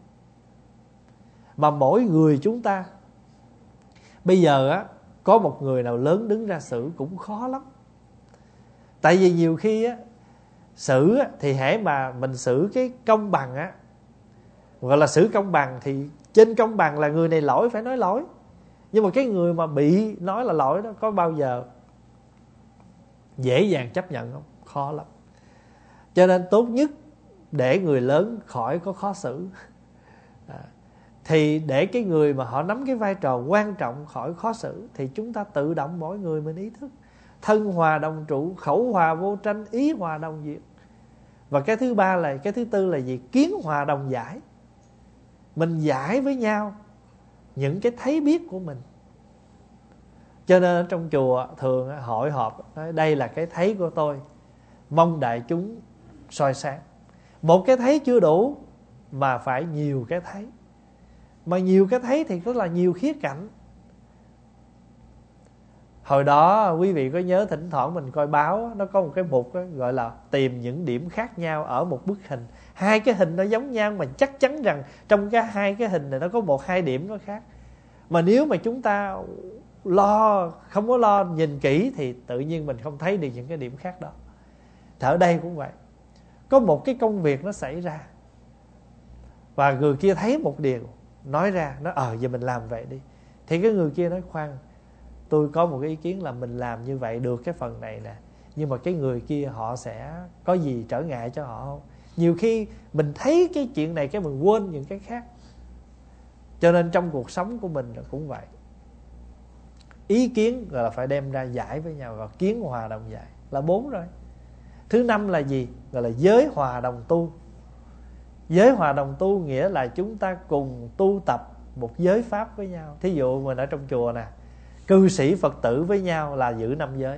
Mà mỗi người chúng ta bây giờ á, có một người nào lớn đứng ra xử cũng khó lắm. Tại vì nhiều khi á, xử á, thì hễ mà mình xử cái công bằng á, gọi là xử công bằng, thì trên công bằng là người này lỗi phải nói lỗi. Nhưng mà cái người mà bị nói là lỗi đó có bao giờ dễ dàng chấp nhận không? Khó lắm. Cho nên tốt nhất để người lớn khỏi có khó xử à, thì để cái người mà họ nắm cái vai trò quan trọng khỏi khó xử, thì chúng ta tự động mỗi người mình ý thức. Thân hòa đồng trụ, khẩu hòa vô tranh, ý hòa đồng duyệt. Và cái thứ ba là, cái thứ tư là gì? Kiến hòa đồng giải. Mình giải với nhau những cái thấy biết của mình. Cho nên trong chùa thường hội họp nói đây là cái thấy của tôi, mong đại chúng soi sáng. Một cái thấy chưa đủ, mà phải nhiều cái thấy. Mà nhiều cái thấy thì tức là nhiều khía cạnh. Hồi đó quý vị có nhớ thỉnh thoảng mình coi báo, nó có một cái mục gọi là tìm những điểm khác nhau ở một bức hình. Hai cái hình nó giống nhau mà chắc chắn rằng trong cái hai cái hình này nó có một hai điểm nó khác. Mà nếu mà chúng ta lo không có lo nhìn kỹ thì tự nhiên mình không thấy được những cái điểm khác đó. Thì ở đây cũng vậy. Có một cái công việc nó xảy ra và người kia thấy một điều, nói ra, nói ờ giờ mình làm vậy đi. Thì cái người kia nói khoan, tôi có một cái ý kiến là mình làm như vậy được cái phần này nè, nhưng mà cái người kia họ sẽ có gì trở ngại cho họ không? Nhiều khi mình thấy cái chuyện này cái mình quên những cái khác. Cho nên trong cuộc sống của mình là cũng vậy. Ý kiến gọi là phải đem ra giải với nhau, và kiến hòa đồng giải là bốn rồi. Thứ năm là gì? Gọi là giới hòa đồng tu. Giới hòa đồng tu nghĩa là chúng ta cùng tu tập một giới pháp với nhau. Thí dụ mình ở trong chùa nè, cư sĩ Phật tử với nhau là giữ năm giới,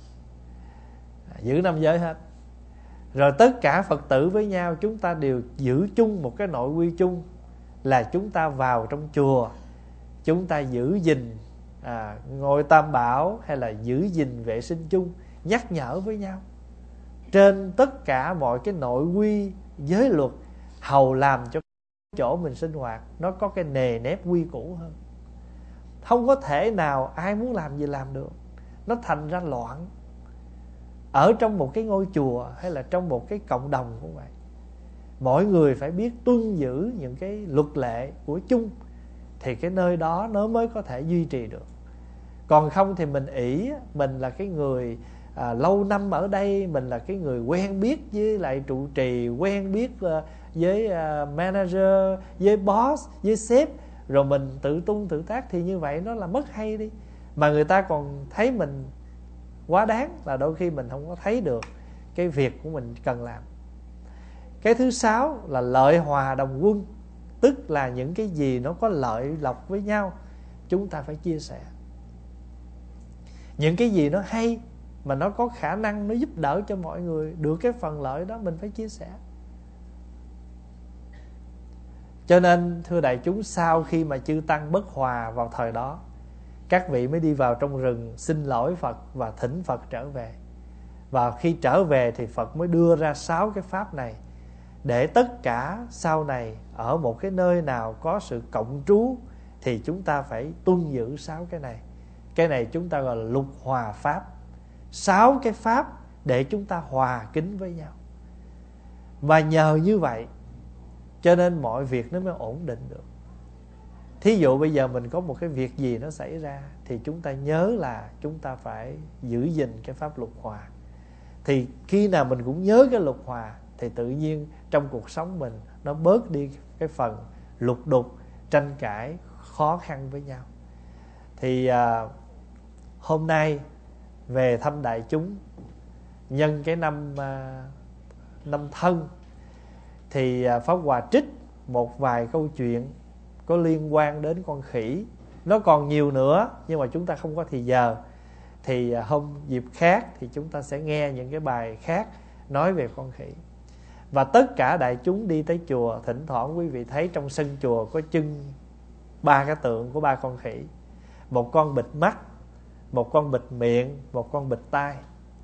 giữ năm giới hết. Rồi tất cả Phật tử với nhau chúng ta đều giữ chung một cái nội quy chung, là chúng ta vào trong chùa, chúng ta giữ gìn à, ngôi tam bảo, hay là giữ gìn vệ sinh chung, nhắc nhở với nhau trên tất cả mọi cái nội quy giới luật, hầu làm cho chỗ mình sinh hoạt nó có cái nề nếp quy củ hơn. Không có thể nào ai muốn làm gì làm được, nó thành ra loạn. Ở trong một cái ngôi chùa hay là trong một cái cộng đồng cũng vậy, mỗi người phải biết tuân giữ những cái luật lệ của chung, thì cái nơi đó nó mới có thể duy trì được. Còn không thì mình ỷ mình là cái người à, lâu năm ở đây, mình là cái người quen biết với lại trụ trì, quen biết uh, với uh, manager, với boss, với sếp, rồi mình tự tung tự tác, thì như vậy nó là mất hay đi. Mà người ta còn thấy mình quá đáng, là đôi khi mình không có thấy được cái việc của mình cần làm. Cái thứ sáu là lợi hòa đồng quân, tức là những cái gì nó có lợi lộc với nhau chúng ta phải chia sẻ. Những cái gì nó hay mà nó có khả năng nó giúp đỡ cho mọi người được cái phần lợi đó, mình phải chia sẻ. Cho nên thưa đại chúng, sau khi mà chư tăng bất hòa vào thời đó, các vị mới đi vào trong rừng xin lỗi Phật và thỉnh Phật trở về. Và khi trở về thì Phật mới đưa ra sáu cái pháp này, để tất cả sau này ở một cái nơi nào có sự cộng trú thì chúng ta phải tuân giữ sáu cái này. Cái này chúng ta gọi là lục hòa pháp. Sáu cái pháp để chúng ta hòa kính với nhau. Và nhờ như vậy cho nên mọi việc nó mới ổn định được. Thí dụ bây giờ mình có một cái việc gì nó xảy ra, thì chúng ta nhớ là chúng ta phải giữ gìn cái pháp lục hòa. Thì khi nào mình cũng nhớ cái lục hòa, thì tự nhiên trong cuộc sống mình nó bớt đi cái phần lục đục, tranh cãi, khó khăn với nhau. Thì à, hôm nay về thăm đại chúng nhân cái năm à, năm Thân, thì à, Pháp Hòa trích một vài câu chuyện có liên quan đến con khỉ. Nó còn nhiều nữa nhưng mà chúng ta không có thì giờ. Thì à, hôm dịp khác thì chúng ta sẽ nghe những cái bài khác nói về con khỉ. Và tất cả đại chúng đi tới chùa, thỉnh thoảng quý vị thấy trong sân chùa có trưng ba cái tượng của ba con khỉ. Một con bịt mắt, một con bịt miệng, một con bịt tai.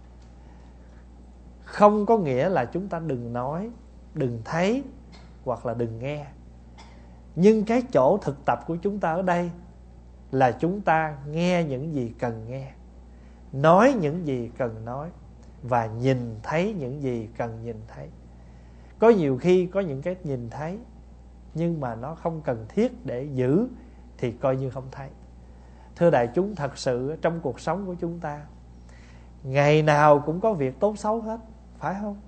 Không có nghĩa là chúng ta đừng nói, đừng thấy hoặc là đừng nghe. Nhưng cái chỗ thực tập của chúng ta ở đây là chúng ta nghe những gì cần nghe, nói những gì cần nói, và nhìn thấy những gì cần nhìn thấy. Có nhiều khi có những cái nhìn thấy nhưng mà nó không cần thiết để giữ thì coi như không thấy. Thưa đại chúng, thật sự trong cuộc sống của chúng ta ngày nào cũng có việc tốt xấu hết, phải không?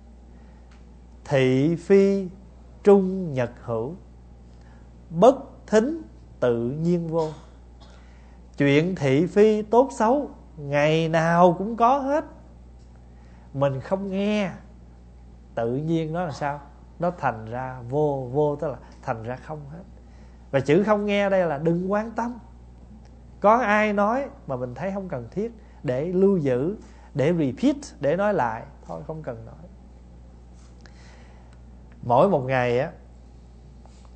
Thị phi trung nhật hữu, bất thính tự nhiên vô. Chuyện thị phi tốt xấu ngày nào cũng có hết. Mình không nghe, tự nhiên nó là sao? Nó thành ra vô, vô tức là thành ra không hết. Và chữ không nghe đây là đừng quan tâm. Có ai nói mà mình thấy không cần thiết để lưu giữ, để repeat, để nói lại, thôi không cần nói. Mỗi một ngày á,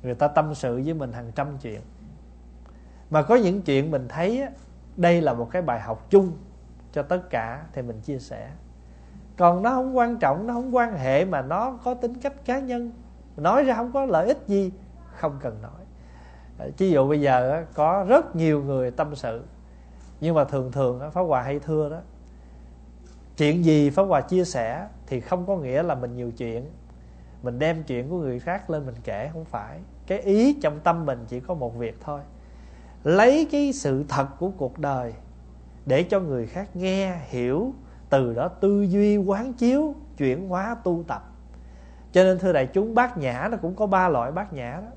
người ta tâm sự với mình hàng trăm chuyện. Mà có những chuyện mình thấy á, đây là một cái bài học chung cho tất cả thì mình chia sẻ. Còn nó không quan trọng, nó không quan hệ, mà nó có tính cách cá nhân, nói ra không có lợi ích gì, không cần nói. Ví dụ bây giờ có rất nhiều người tâm sự, nhưng mà thường thường Pháp Hòa hay thưa đó, chuyện gì Pháp Hòa chia sẻ thì không có nghĩa là mình nhiều chuyện, mình đem chuyện của người khác lên mình kể. Không phải. Cái ý trong tâm mình chỉ có một việc thôi: lấy cái sự thật của cuộc đời để cho người khác nghe, hiểu, từ đó tư duy, quán chiếu, chuyển hóa, tu tập. Cho nên thưa đại chúng, bát nhã nó cũng có ba loại bát nhã đó: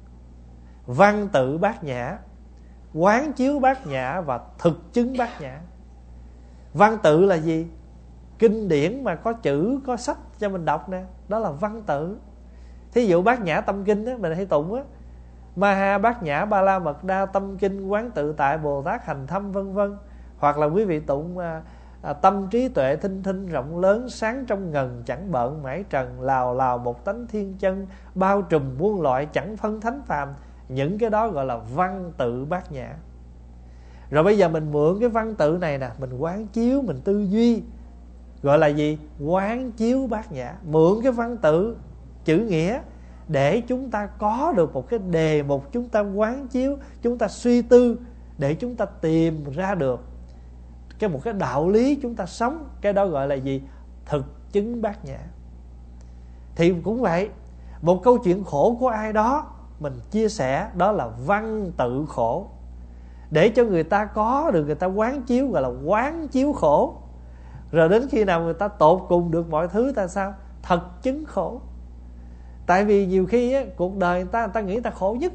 văn tự bát nhã, quán chiếu bát nhã và thực chứng bát nhã. Văn tự là gì? Kinh điển mà có chữ, có sách cho mình đọc nè, đó là văn tự. Thí dụ bát nhã tâm kinh đó, mình hay tụng á: Maha bát nhã ba la mật đa tâm kinh quán tự tại Bồ Tát hành thâm, vân vân. Hoặc là quý vị tụng à, à, tâm trí tuệ thinh thinh rộng lớn, sáng trong ngần chẳng bợn mãi trần, lào lào một tánh thiên chân, bao trùm muôn loại chẳng phân thánh phàm. Những cái đó gọi là văn tự bát nhã. Rồi bây giờ mình mượn cái văn tự này nè, mình quán chiếu, mình tư duy, gọi là gì? Quán chiếu bát nhã. Mượn cái văn tự, chữ nghĩa, để chúng ta có được một cái đề mục, chúng ta quán chiếu, chúng ta suy tư, để chúng ta tìm ra được cái một cái đạo lý chúng ta sống. Cái đó gọi là gì? Thực chứng bát nhã. Thì cũng vậy, một câu chuyện khổ của ai đó mình chia sẻ, đó là văn tự khổ, để cho người ta có được, người ta quán chiếu, gọi là quán chiếu khổ. Rồi đến khi nào người ta tột cùng được mọi thứ, ta sao? Thật chứng khổ. Tại vì nhiều khi á, cuộc đời người ta, người ta nghĩ người ta khổ nhất.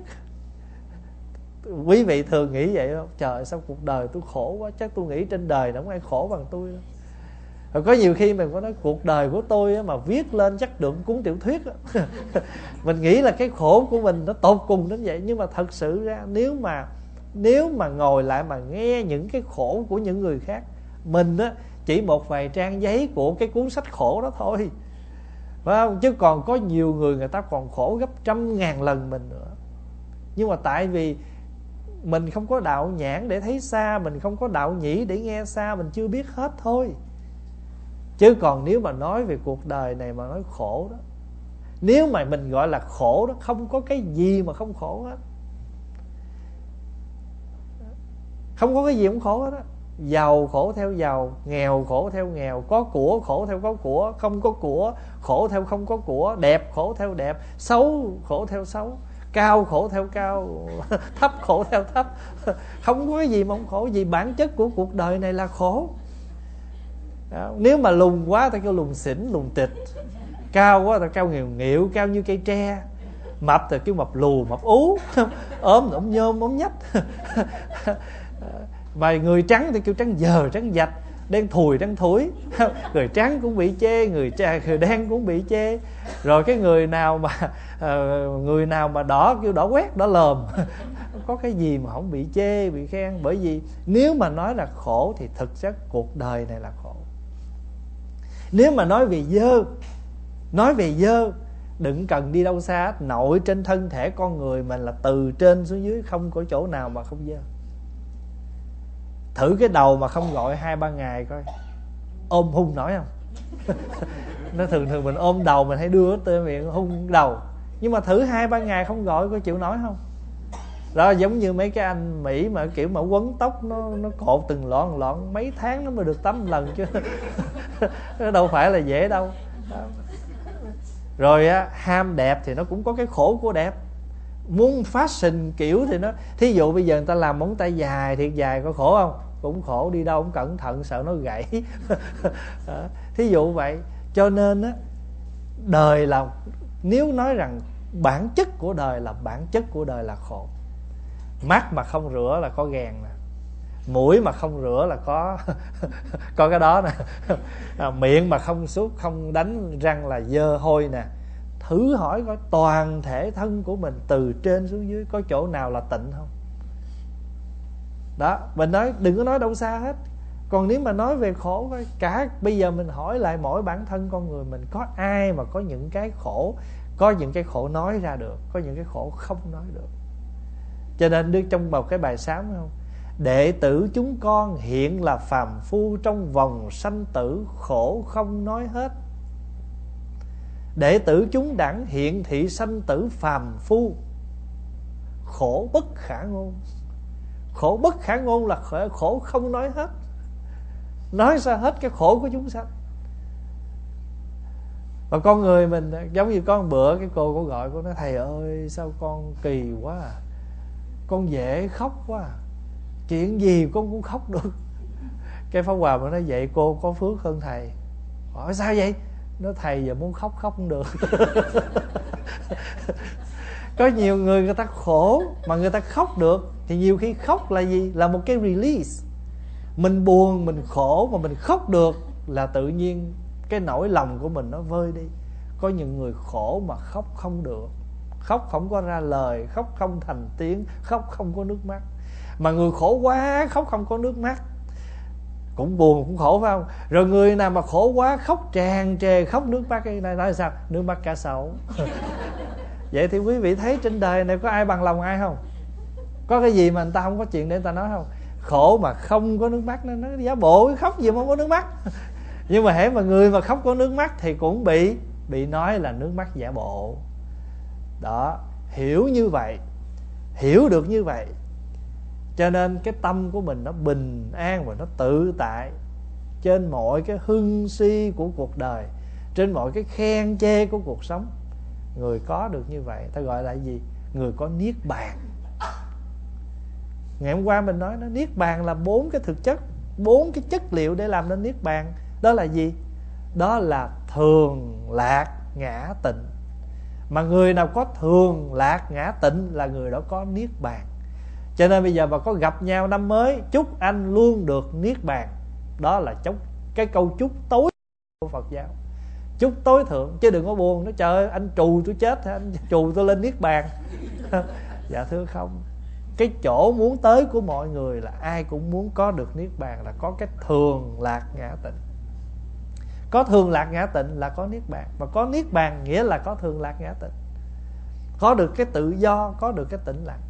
Quý vị thường nghĩ vậy không? Trời, sao cuộc đời tôi khổ quá, chắc tôi nghĩ trên đời không ai khổ bằng tôi đâu. Rồi có nhiều khi mình có nói cuộc đời của tôi á, mà viết lên chắc được cuốn tiểu thuyết á. Mình nghĩ là cái khổ của mình nó tột cùng đến vậy. Nhưng mà thật sự ra, nếu mà Nếu mà ngồi lại mà nghe những cái khổ của những người khác, mình á, chỉ một vài trang giấy của cái cuốn sách khổ đó thôi, phải không? Chứ còn có nhiều người, người ta còn khổ gấp trăm ngàn lần mình nữa. Nhưng mà tại vì mình không có đạo nhãn để thấy xa, mình không có đạo nhĩ để nghe xa, mình chưa biết hết thôi. Chứ còn nếu mà nói về cuộc đời này mà nói khổ đó, nếu mà mình gọi là khổ đó, không có cái gì mà không khổ hết. Không có cái gì không khổ hết á. Giàu khổ theo giàu, nghèo khổ theo nghèo, có của khổ theo có của, không có của khổ theo không có của, đẹp khổ theo đẹp, xấu khổ theo xấu, cao khổ theo cao, thấp khổ theo thấp. Không có cái gì mà không khổ. Vì bản chất của cuộc đời này là khổ. Đó. Nếu mà lùn quá ta kêu lùn xỉn, lùn tịch. Cao quá ta cao nghèo nghịu, cao như cây tre. Mập ta kêu mập lù, mập ú. Ốm ốm nhôm, ốm nhách. Mà người trắng thì kêu trắng dờ, trắng dạch, đen thùi, trắng thúi. Người trắng cũng bị chê, người, người đen cũng bị chê. Rồi cái người nào mà uh, người nào mà đỏ kêu đỏ quét, đỏ lờm. Có cái gì mà không bị chê, bị khen. Bởi vì nếu mà nói là khổ thì thực chất cuộc đời này là khổ. Nếu mà nói về dơ, nói về dơ, đừng cần đi đâu xa. Nội trên thân thể con người mình là từ trên xuống dưới, không có chỗ nào mà không dơ. Thử cái đầu mà không gọi hai ba ngày coi, ôm hung nổi không? Nó thường thường mình ôm đầu, mình hay đưa tới miệng hung đầu. Nhưng mà thử hai ba ngày không gọi coi chịu nổi không? Đó, giống như mấy cái anh Mỹ mà kiểu mà quấn tóc, nó nó cột từng lọn lọn, mấy tháng nó mới được tắm lần chứ. Nó đâu phải là dễ đâu. Đó. Rồi á, ham đẹp thì nó cũng có cái khổ của đẹp. Muốn fashion kiểu thì nó, thí dụ bây giờ người ta làm móng tay dài thiệt dài, có khổ không? Cũng khổ, đi đâu cũng cẩn thận sợ nó gãy. Thí dụ vậy. Cho nên á, đời là, nếu nói rằng bản chất của đời là bản chất của đời là khổ. Mắt mà không rửa là có gàn nè, mũi mà không rửa là có có cái đó nè, à, miệng mà không súc không đánh răng là dơ hôi nè. Thử hỏi coi toàn thể thân của mình từ trên xuống dưới có chỗ nào là tịnh không? Đó, mình nói đừng có nói đâu xa hết. Còn nếu mà nói về khổ coi, cả bây giờ mình hỏi lại mỗi bản thân con người mình, có ai mà có những cái khổ Có những cái khổ nói ra được, có những cái khổ không nói được. Cho nên đưa trong một cái bài sám không, đệ tử chúng con hiện là phàm phu, trong vòng sanh tử khổ không nói hết. Đệ tử chúng đẳng hiện thị sanh tử phàm phu, khổ bất khả ngôn. Khổ bất khả ngôn là khổ không nói hết. Nói ra hết cái khổ của chúng sanh. Và con người mình giống như con bữa, cái cô có gọi, cô nói thầy ơi sao con kỳ quá à, con dễ khóc quá à, chuyện gì con cũng khóc được. Cái Pháp Hòa mà nói vậy cô có phước hơn thầy. Hỏi sao vậy? Nói thầy giờ muốn khóc khóc không được. Có nhiều người người ta khổ mà người ta khóc được. Thì nhiều khi khóc là gì? Là một cái release. Mình buồn, mình khổ mà mình khóc được là tự nhiên cái nỗi lòng của mình nó vơi đi. Có những người khổ mà khóc không được, khóc không có ra lời, khóc không thành tiếng, khóc không có nước mắt. Mà người khổ quá khóc không có nước mắt, cũng buồn cũng khổ phải không? Rồi người nào mà khổ quá khóc tràn trề, khóc nước mắt, cái này nói sao? Nước mắt cá sấu. Vậy thì quý vị thấy trên đời này có ai bằng lòng ai không? Có cái gì mà người ta không có chuyện để người ta nói không? Khổ mà không có nước mắt, nó, nó giả bộ khóc gì mà không có nước mắt. Nhưng mà hễ mà người mà khóc có nước mắt thì cũng bị bị nói là nước mắt giả bộ. Đó, hiểu như vậy, hiểu được như vậy, cho nên cái tâm của mình nó bình an và nó tự tại trên mọi cái hưng suy của cuộc đời, trên mọi cái khen chê của cuộc sống. Người có được như vậy ta gọi là gì? Người có niết bàn. Ngày hôm qua mình nói nó niết bàn là bốn cái thực chất, bốn cái chất liệu để làm nên niết bàn. Đó là gì? Đó là thường lạc ngã tịnh. Mà người nào có thường lạc ngã tịnh là người đó có niết bàn. Cho nên bây giờ mà có gặp nhau năm mới, chúc anh luôn được niết bàn. Đó là chúc, cái câu chúc tối của Phật giáo, chúc tối thượng. Chứ đừng có buồn, nói trời ơi anh trù tôi chết, anh trù tôi lên niết bàn. Dạ thưa không. Cái chỗ muốn tới của mọi người là ai cũng muốn có được niết bàn, là có cái thường lạc ngã tịnh. Có thường lạc ngã tịnh là có niết bàn. Và có niết bàn nghĩa là có thường lạc ngã tịnh, có được cái tự do, có được cái tĩnh lặng.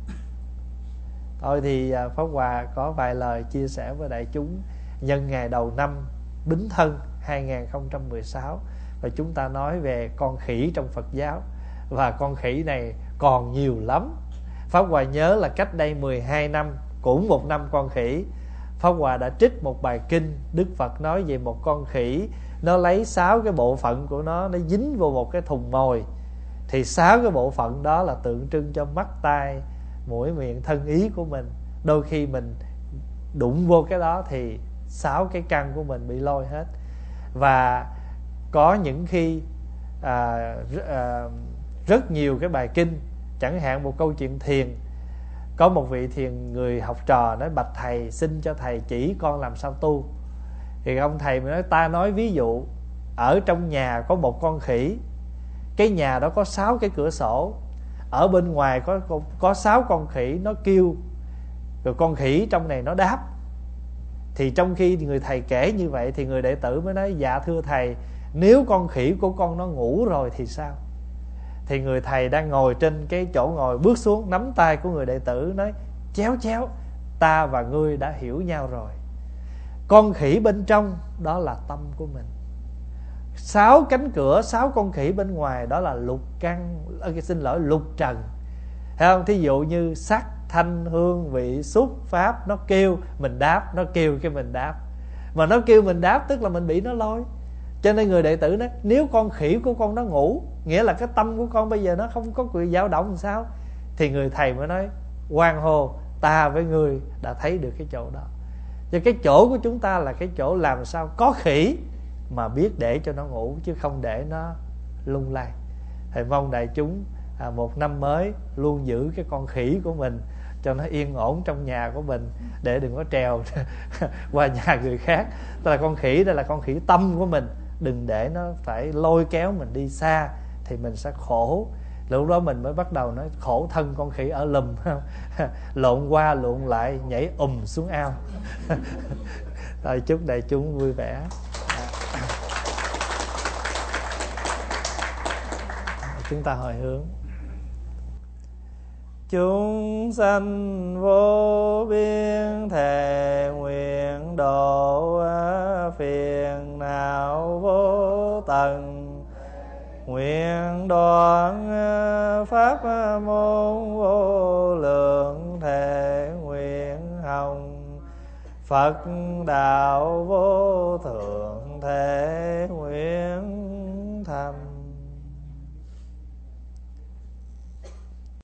Thôi thì Pháp Hòa có vài lời chia sẻ với đại chúng nhân ngày đầu năm Bính Thân hai không một sáu. Và chúng ta nói về con khỉ trong Phật giáo. Và con khỉ này còn nhiều lắm. Pháp Hòa nhớ là cách đây mười hai năm, cũng một năm con khỉ, Pháp Hòa đã trích một bài kinh. Đức Phật nói về một con khỉ, nó lấy sáu cái bộ phận của nó, nó dính vào một cái thùng mồi. Thì sáu cái bộ phận đó là tượng trưng cho mắt, tai, mũi, miệng, thân, ý của mình. Đôi khi mình đụng vô cái đó thì sáu cái căn của mình bị lôi hết. Và có những khi à, à, rất nhiều cái bài kinh, chẳng hạn một câu chuyện thiền. Có một vị thiền người học trò nói bạch thầy, xin cho thầy chỉ con làm sao tu. Thì ông thầy mới nói ta nói ví dụ, ở trong nhà có một con khỉ, cái nhà đó có sáu cái cửa sổ, ở bên ngoài có có sáu con khỉ nó kêu, rồi con khỉ trong này nó đáp. Thì trong khi người thầy kể như vậy thì người đệ tử mới nói dạ thưa thầy, nếu con khỉ của con nó ngủ rồi thì sao? Thì người thầy đang ngồi trên cái chỗ ngồi bước xuống, nắm tay của người đệ tử nói chéo chéo, ta và ngươi đã hiểu nhau rồi. Con khỉ bên trong đó là tâm của mình, sáu cánh cửa, sáu con khỉ bên ngoài đó là lục căn, xin lỗi lục trần. Thấy không? Thí dụ như sắc, thanh, hương, vị, xúc, pháp, nó kêu mình đáp, nó kêu cái mình đáp. Mà nó kêu mình đáp tức là mình bị nó lôi. Cho nên người đệ tử nói nếu con khỉ của con nó ngủ, nghĩa là cái tâm của con bây giờ nó không có quyền dao động làm sao? Thì người thầy mới nói hoan hô, ta với người đã thấy được cái chỗ đó. Cho cái chỗ của chúng ta là cái chỗ làm sao có khỉ mà biết để cho nó ngủ, chứ không để nó lung lay. Thầy mong đại chúng à, một năm mới luôn giữ cái con khỉ của mình cho nó yên ổn trong nhà của mình, để đừng có trèo qua nhà người khác. Tức là con khỉ, đây là con khỉ tâm của mình, đừng để nó phải lôi kéo mình đi xa thì mình sẽ khổ. Lúc đó mình mới bắt đầu nói khổ thân con khỉ ở lùm, lộn qua lộn lại nhảy ùm xuống ao. Rồi chúc đại chúng vui vẻ. chúng ta hồi hướng. Chúng sanh vô biên thệ nguyện độ, phiền não vô tận nguyện đoạn, pháp môn vô lượng thệ nguyện hồng, Phật đạo vô thượng thể